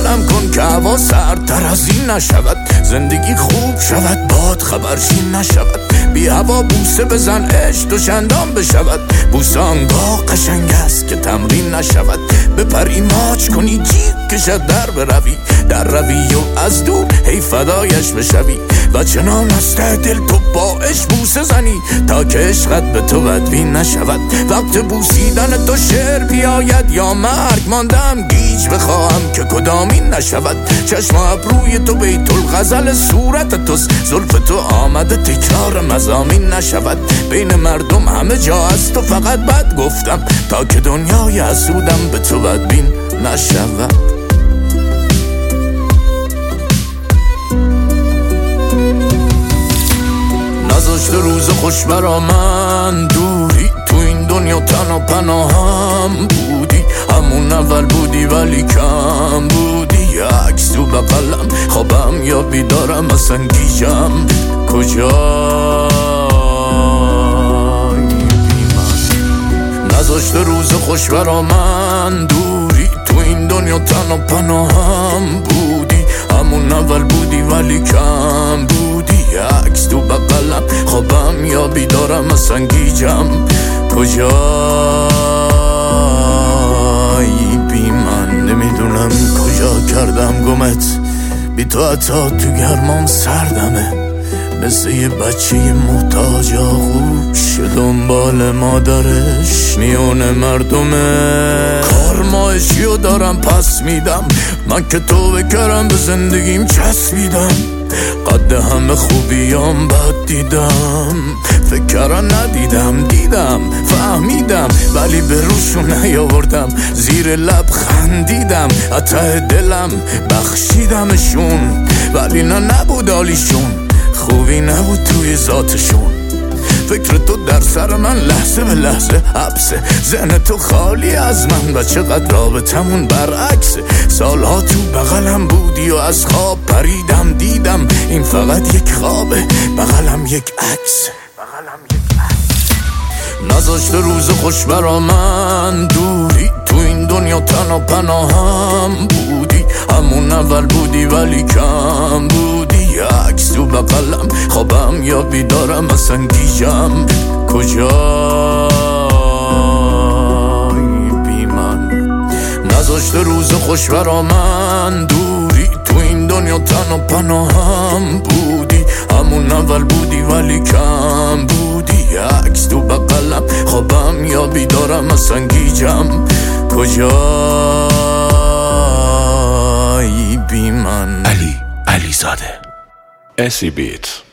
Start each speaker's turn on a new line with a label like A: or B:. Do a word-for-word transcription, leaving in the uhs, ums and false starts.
A: دنبالم کن که هوا سردتر از این نشود، زندگی خوب شود باد خبرشین نشود، بی هوا بوسه بزن عشق دو چندان بشود، بوسه آنگاه قشنگ است که تمرین نشود، بپری ماچ کنی جیغ کشد در بروی در روی و از دور هی فدایش بشوی و چنان از ته دل تو با عشق بوسه زنی تا که عشقت به تو بدبین نشود. وقت بوسیدن تو شعر بیاید یا مرگ ماندم گیج بخواهم که کدامین نشود، چشم ابروی تو بیت الغزل صورت توست، زلف تو آمده تکرار مضامین نشود، بین مردم همه جا از تو فقط بد گفتم تا که دنیای حسودم به تو بدبین نشود. نذاشت روز خوش برا من دوری، تو این دنیا تنها پناهم بودی، همون اول بودی ولی کم بودی، عکس تو بغلم خوابم یا بیدارم اصلا گیجم کجایی بی من. نذاشت روز خوش برا من دوری، تو این دنیا تنها پناهم بودی، همون اول بودی ولی کم بودی، عکس تو بغلم خوابم یا بیدارم اصلا گیجم کجایی بی من. نمیدونم کجا کردم گمت، بی تو حتی تو گرمام سردمه، مثل یه بچه محتاج آغوش دنبال مادرش نیون مردمه. کارمایشیو دارم پس میدم من که تو بکرم به زندگیم چسبیدم، قد همه خوبیام بد دیدم، فکران ندیدم دیدم فهمیدم ولی به روشون نیاوردم، زیر لب خندیدم ته دلم بخشیدمشون ولی نه نبود حالیشون، خوبی نبود توی ذاتشون. فکر تو در سر من لحظه به لحظه حبسه، ذهن تو خالی از من و چقدر رابطمون برعکسه، سالها تو بغلم بودی و از خواب پریدم دیدم این فقط یک خوابه، بغلم یک عکسه بغلم یک عکس. نذاشت روز خوش برا من دوری، تو این دنیا تنها پناهم بودی، همون اول بودی ولی کم بودی، عکس تو بغلم خوابم یا بیدارم اصلا گیجم کجایی بی من. نذاشت روز خوش برا من دوری، تو این دنیا تنها پناهم بودی، همون اول بودی ولی کم بودی، عکس تو بغلم خوابم یا بیدارم اصلا گیجم کجایی بی من.
B: علی علی زاده اسی بیت